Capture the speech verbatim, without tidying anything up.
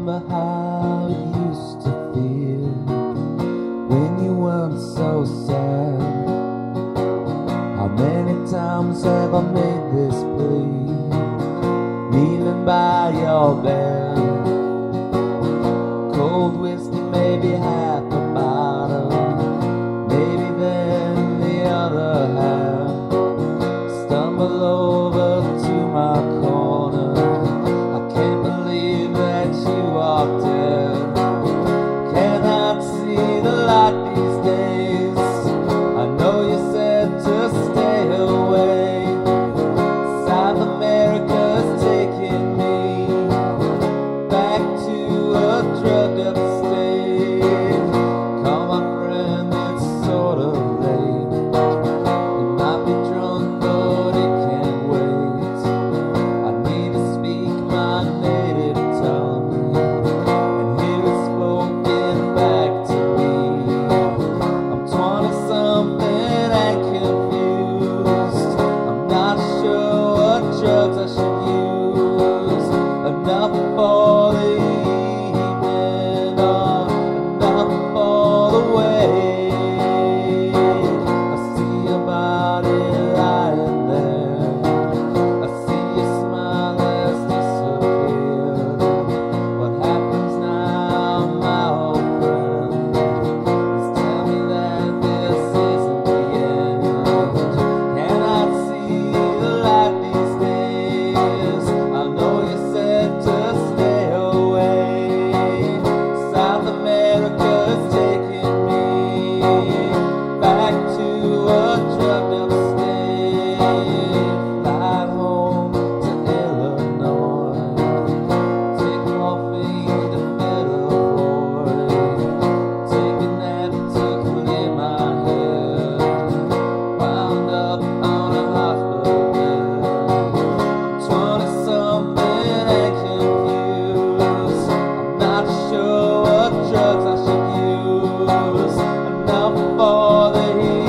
remember how it used to feel when you weren't so sad. How many times have I made this plea, kneeling by your bed? Cold whiskey, maybe half a bottle, maybe then the other half. Stumble over to my corner, I can't believe that you are dead. Cannot see the light these days. I know you said to stay away. South America's taking me back to a drugged up state. Come on friend, it's sort of late. You might be drunk but it can't wait. I need to speak my native tongue and hear it spoken back to me. I'm twenty something and confused. I'm not sure what drugs I should use. Enough for the evening or enough for the way. I see your body lying there. I see your smile has disappeared. What happens now, my old friend, is tell me that this isn't the end. Cannot see the light these days. I know you said to stay away. South America's taking me back to a drugged up state. Fly home to Illinois, take morphine to fill a void, take a nap to clear my head, wound up on a hospital bed. Twenty something and confused. I'm not sure what drugs I should use. Enough for the